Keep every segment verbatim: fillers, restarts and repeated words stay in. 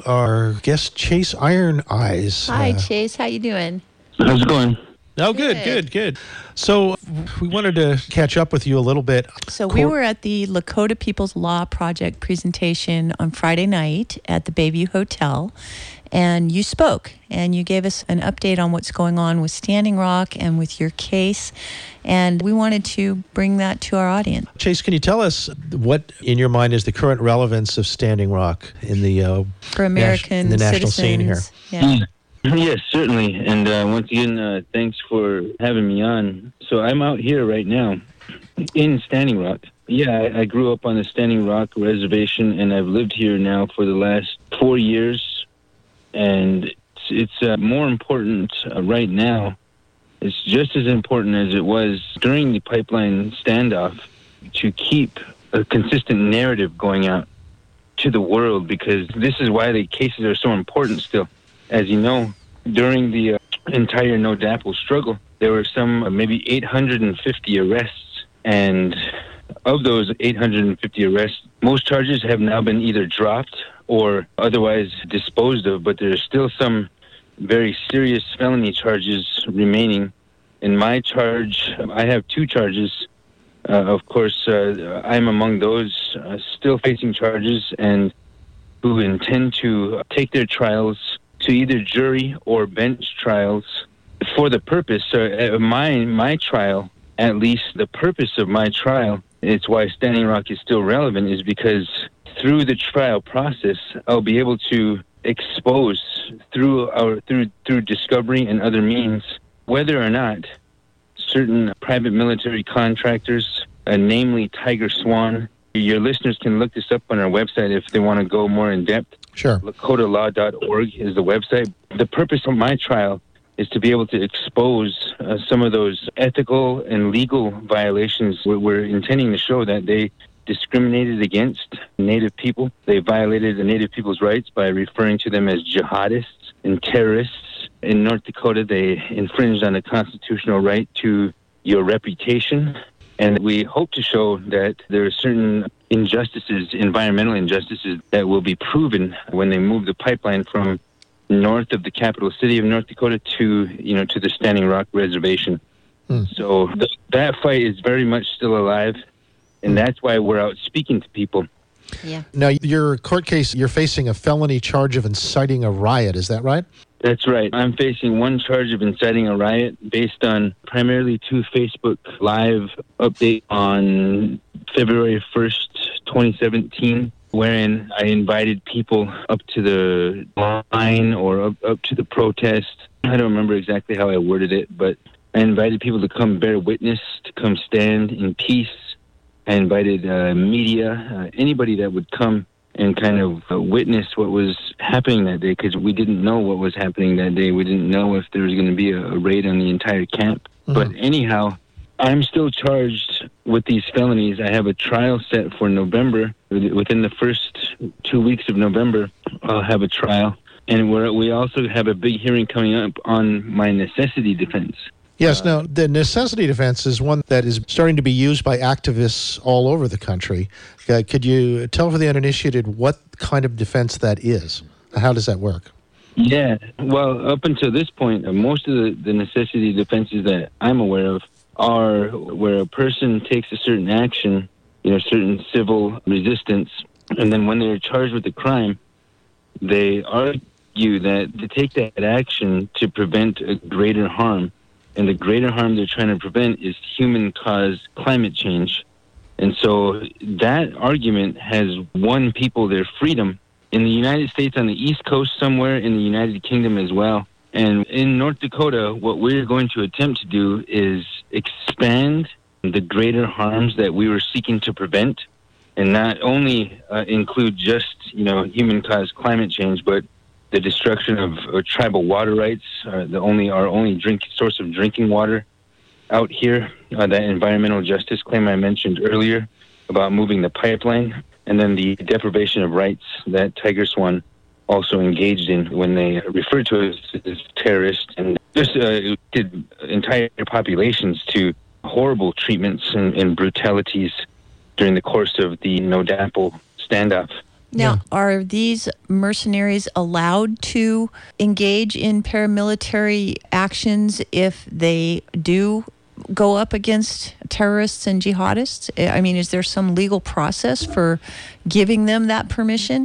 our guest, Chase Iron Eyes. Hi, Uh, Chase. How you doing? How's it going? Oh, good, good, good. So we wanted to catch up with you a little bit. So we were at the Lakota People's Law Project presentation on Friday night at the Bayview Hotel, and you spoke, and you gave us an update on what's going on with Standing Rock and with your case, and we wanted to bring that to our audience. Chase, can you tell us what, in your mind, is the current relevance of Standing Rock in the uh, For American nas- in the national citizens. scene here? Yeah. Yes, certainly. And uh, once again, uh, thanks for having me on. So I'm out here right now in Standing Rock. Yeah, I, I grew up on the Standing Rock Reservation, and I've lived here now for the last four years. And it's, it's uh, more important uh, right now. It's just as important as it was during the pipeline standoff to keep a consistent narrative going out to the world, because this is why the cases are so important still. As you know, during the uh, entire No DAPL struggle, there were some uh, maybe eight hundred fifty arrests, and of those eight hundred fifty arrests, most charges have now been either dropped or otherwise disposed of, but there are still some very serious felony charges remaining. In my charge, I have two charges. Uh, of course, uh, I'm among those uh, still facing charges and who intend to take their trials to either jury or bench trials for the purpose. So uh, my my trial, at least the purpose of my trial, it's why Standing Rock is still relevant, is because through the trial process, I'll be able to expose through our through through discovery and other means whether or not certain private military contractors, uh, namely Tiger Swan. Your listeners can look this up on our website if they want to go more in depth. Sure. Lakota law dot org is the website. The purpose of my trial is to be able to expose uh, some of those ethical and legal violations. We're, we're intending to show that they discriminated against Native people. They violated the Native people's rights by referring to them as jihadists and terrorists. In North Dakota, they infringed on the constitutional right to your reputation. And we hope to show that there are certain injustices, environmental injustices, that will be proven when they move the pipeline from north of the capital city of North Dakota to, you know, to the Standing Rock Reservation. Hmm. So th- that fight is very much still alive, and that's why we're out speaking to people. Yeah. Now, your court case, you're facing a felony charge of inciting a riot. Is that right? That's right. I'm facing one charge of inciting a riot based on primarily two Facebook Live updates on February first, twenty seventeen, wherein I invited people up to the line or up, up to the protest. I don't remember exactly how I worded it, but I invited people to come bear witness, to come stand in peace. I invited uh, media, uh, anybody that would come and kind of uh, witness what was happening that day, because we didn't know what was happening that day. We didn't know if there was going to be a, a raid on the entire camp. Mm-hmm. But anyhow, I'm still charged with these felonies. I have a trial set for November. Within the first two weeks of November, I'll have a trial. And we're, we also have a big hearing coming up on my necessity defense. Yes. Now, the necessity defense is one that is starting to be used by activists all over the country. Uh, could you tell for the uninitiated what kind of defense that is? How does that work? Yeah. Well, up until this point, uh, most of the, the necessity defenses that I'm aware of are where a person takes a certain action, you know, certain civil resistance, and then when they're charged with a crime, they argue that to take that action to prevent a greater harm. And the greater harm they're trying to prevent is human-caused climate change. And so that argument has won people their freedom in the United States, on the East Coast, somewhere in the United Kingdom as well. And in North Dakota, what we're going to attempt to do is expand the greater harms that we were seeking to prevent, and not only uh, include just, you know, human-caused climate change, but the destruction of uh, tribal water rights, uh, the only our only drink source of drinking water out here, uh, that environmental justice claim I mentioned earlier about moving the pipeline, and then the deprivation of rights that Tiger Swan also engaged in when they referred to us as terrorists, and just uh, did entire populations to horrible treatments and, and brutalities during the course of the No DAPL standoff. Now, Yeah. are these mercenaries allowed to engage in paramilitary actions if they do go up against terrorists and jihadists? I mean, is there some legal process for giving them that permission?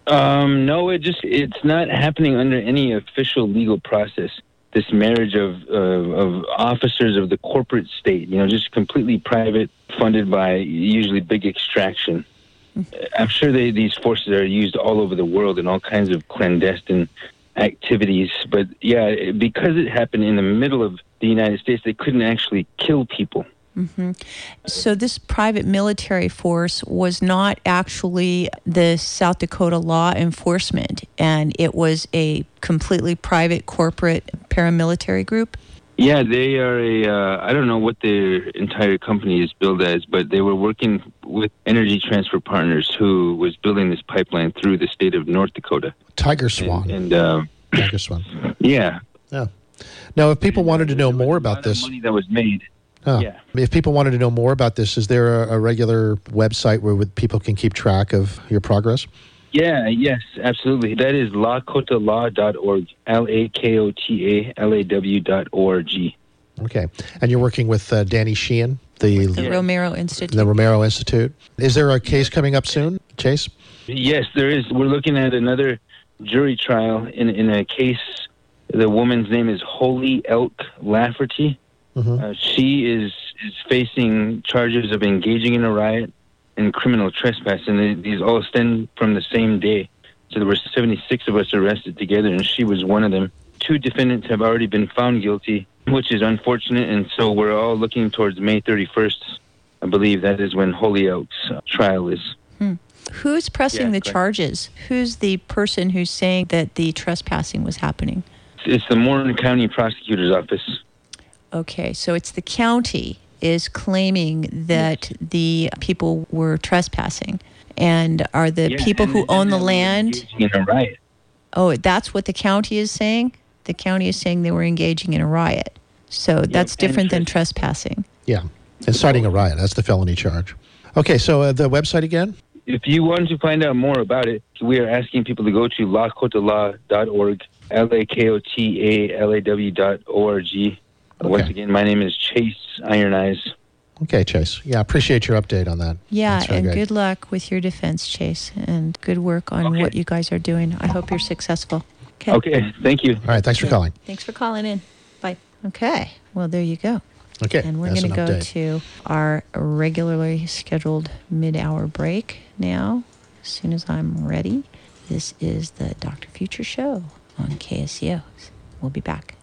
Um, no, it just it's not happening under any official legal process. This marriage of uh, of officers of the corporate state, you know, just completely private, funded by usually big extraction. I'm sure they, these forces are used all over the world in all kinds of clandestine activities. But yeah, because it happened in the middle of the United States, they couldn't actually kill people. Mm-hmm. So this private military force was not actually the South Dakota law enforcement, and it was a completely private corporate paramilitary group? Yeah, they are a, uh, I don't know what their entire company is billed as, but they were working with Energy Transfer Partners, who was building this pipeline through the state of North Dakota. Tiger Swan. And, and uh, Tiger Swan. Yeah. Yeah. Now, if people wanted to know There was more a about lot of this, money that was made. oh, Yeah. if people wanted to know more about this, is there a, a regular website where would, people can keep track of your progress? Yeah, yes, absolutely. That is lakota law dot org, L A K O T A L A W dot O R G. Okay. And you're working with uh, Danny Sheehan, the, The Yeah. Romero Institute. the Romero Institute. Is there a case coming up soon, Chase? Yes, there is. We're looking at another jury trial in, in a case. The woman's name is Holy Elk Lafferty. Mm-hmm. Uh, she is, is facing charges of engaging in a riot and criminal trespass, and they, these all stem from the same day. So there were seventy-six of us arrested together, and she was one of them. Two defendants have already been found guilty, which is unfortunate, and so we're all looking towards May thirty-first. I believe that is when Holy Elk's uh, trial is. Hmm. Who's pressing Yeah, the correct. charges? Who's the person who's saying that the trespassing was happening? It's the Morton County Prosecutor's Office. Okay, so it's the county is claiming that the people were trespassing. And are the Yeah, people and- who and own the they were land? engaging in a riot. Oh, that's what the county is saying? The county is saying they were engaging in a riot. So that's and different than tres- trespassing. Yeah. Inciting a riot. That's the felony charge. Okay, so uh, the website again? If you want to find out more about it, we are asking people to go to lakota law dot org, L A K O T A L A W dot O R G. Once Okay. again, my name is Chase Iron Eyes. Okay, Chase. Yeah, appreciate your update on that. Yeah, That's very and good. good luck with your defense, Chase, and good work on Okay. what you guys are doing. I hope you're successful. Okay. Okay, thank you. All right, thanks for calling. Thanks for calling in. Bye. Okay. Well, there you go. Okay, And we're that's going to an go update. to our regularly scheduled mid-hour break now, as soon as I'm ready. This is the Doctor Future Show on K S C O. We'll be back.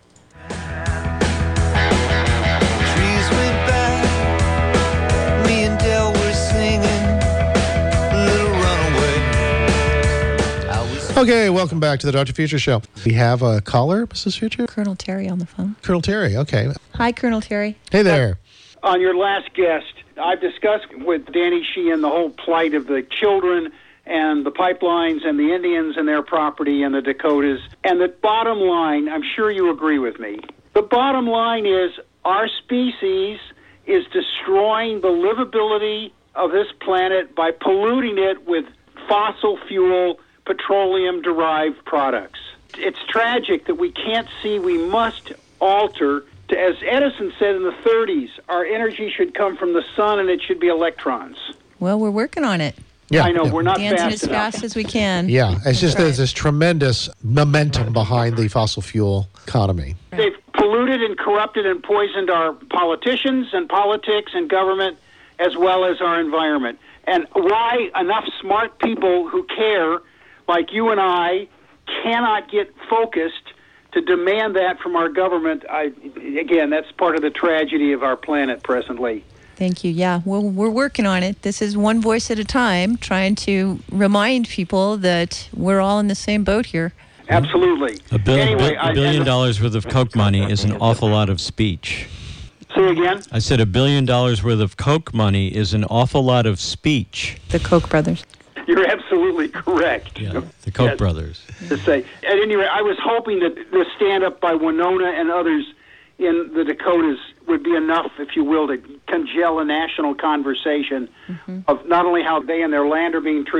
Trees went by, me and Del were singing Little Runaway. I was Okay, welcome back to the Doctor Future Show. We have a caller, Missus Future? Colonel Terry on the phone. Colonel Terry, okay. Hi, Colonel Terry. Hey there. On your last guest, I've discussed with Danny Sheehan the whole plight of the children and the pipelines and the Indians and their property and the Dakotas. And the bottom line, I'm sure you agree with me, the bottom line is our species is destroying the livability of this planet by polluting it with fossil fuel, petroleum-derived products. It's tragic that we can't see we must alter. To, as Edison said in the thirties, our energy should come from the sun and it should be electrons. Well, we're working on it. Yeah, I know, yeah. we're not Dancing fast as enough. fast as we can. Yeah, it's just Right. there's this tremendous momentum behind the fossil fuel economy. They've polluted and corrupted and poisoned our politicians and politics and government as well as our environment. And why enough smart people who care, like you and I, cannot get focused to demand that from our government, I, again, that's part of the tragedy of our planet presently. Thank you. Yeah, we're, we're working on it. This is one voice at a time, trying to remind people that we're all in the same boat here. Absolutely. A, bill, Anyway, a I- billion and- dollars worth of Coke money is an awful lot of speech. Say again? I said a billion dollars worth of Coke money is an awful lot of speech. The Koch brothers. You're absolutely correct. Yeah, the Koch Yes. brothers. To say. At any rate, I was hoping that the stand-up by Winona and others in the Dakotas would be enough, if you will, to congeal a national conversation of not only how they and their land are being treated,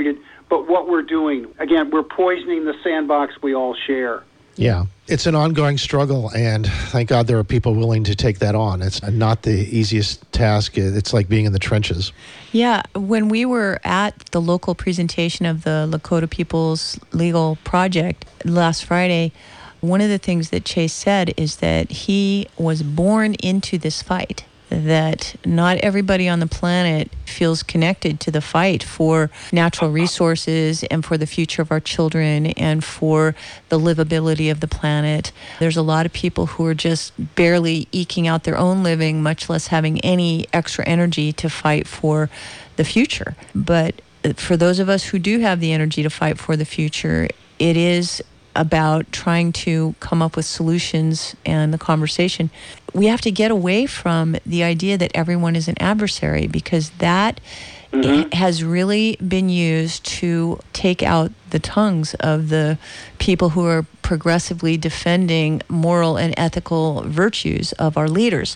but what we're doing, again, we're poisoning the sandbox we all share. Yeah, it's an ongoing struggle, and thank God there are people willing to take that on. It's not the easiest task. It's like being in the trenches. Yeah, when we were at the local presentation of the Lakota People's Legal Project last Friday, one of the things that Chase said is that he was born into this fight, that not everybody on the planet feels connected to the fight for natural resources and for the future of our children and for the livability of the planet. There's a lot of people who are just barely eking out their own living, much less having any extra energy to fight for the future. But for those of us who do have the energy to fight for the future, it is about trying to come up with solutions and the conversation. We have to get away from the idea that everyone is an adversary, because that mm-hmm. has really been used to take out the tongues of the people who are progressively defending moral and ethical virtues of our leaders.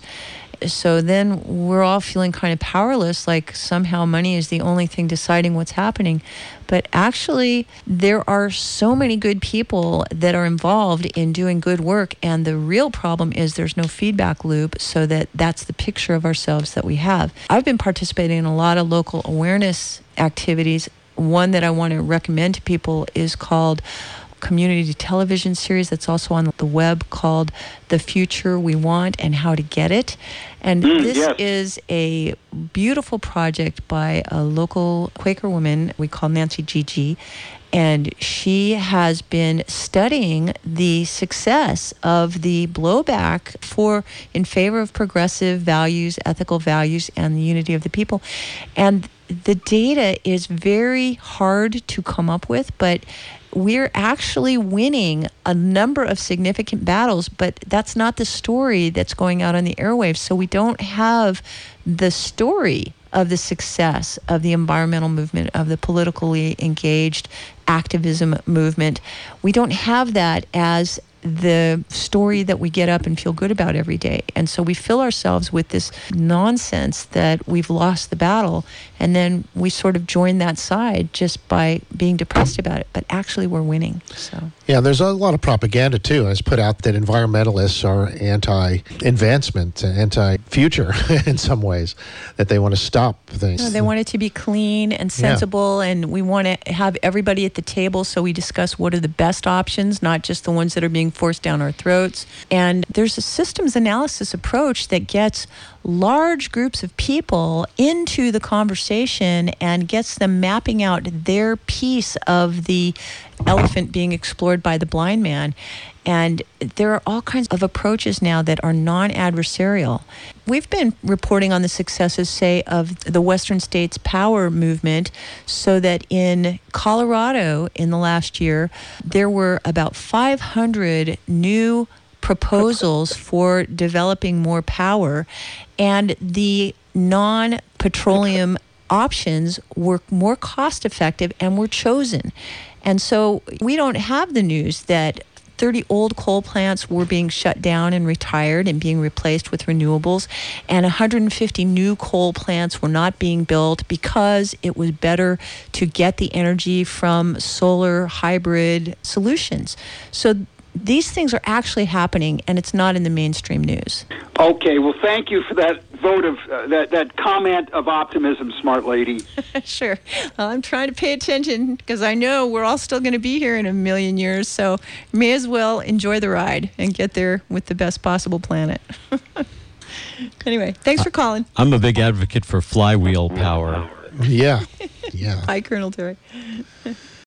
So then we're all feeling kind of powerless, like somehow money is the only thing deciding what's happening. But actually, there are so many good people that are involved in doing good work, and the real problem is there's no feedback loop, so that that's the picture of ourselves that we have. I've been participating in a lot of local awareness activities. One that I want to recommend to people is called community television series that's also on the web called The Future We Want and How to Get It. And mm, this yes. is a beautiful project by a local Quaker woman we call Nancy Gigi. And she has been studying the success of the blowback for in favor of progressive values, ethical values, and the unity of the people. And the data is very hard to come up with, but we're actually winning a number of significant battles, but that's not the story that's going out on the airwaves. So we don't have the story of the success of the environmental movement, of the politically engaged activism movement. We don't have that as the story that we get up and feel good about every day. And so we fill ourselves with this nonsense that we've lost the battle, and then we sort of join that side just by being depressed about it. But actually we're winning. So yeah, there's a lot of propaganda too. It's put out that environmentalists are anti-advancement, anti-future in some ways, that they want to stop things. No, they want it to be clean and sensible, yeah. And we want to have everybody at the table so we discuss what are the best options, not just the ones that are being forced down our throats. And there's a systems analysis approach that gets large groups of people into the conversation and gets them mapping out their piece of the elephant being explored by the blind man. And there are all kinds of approaches now that are non-adversarial. We've been reporting on the successes, say, of the Western States Power movement, so that in Colorado in the last year, there were about five hundred new proposals for developing more power, and the non-petroleum options were more cost-effective and were chosen. And so we don't have the news that thirty old coal plants were being shut down and retired and being replaced with renewables, and one hundred fifty new coal plants were not being built because it was better to get the energy from solar hybrid solutions. So these things are actually happening, and it's not in the mainstream news. Okay, well, thank you for that vote of uh, that that comment of optimism, smart lady. Sure. Well, I'm trying to pay attention because I know we're all still going to be here in a million years, so may as well enjoy the ride and get there with the best possible planet. Anyway, thanks for calling. I'm a big advocate for flywheel power. Yeah, yeah. Hi, Colonel Terry.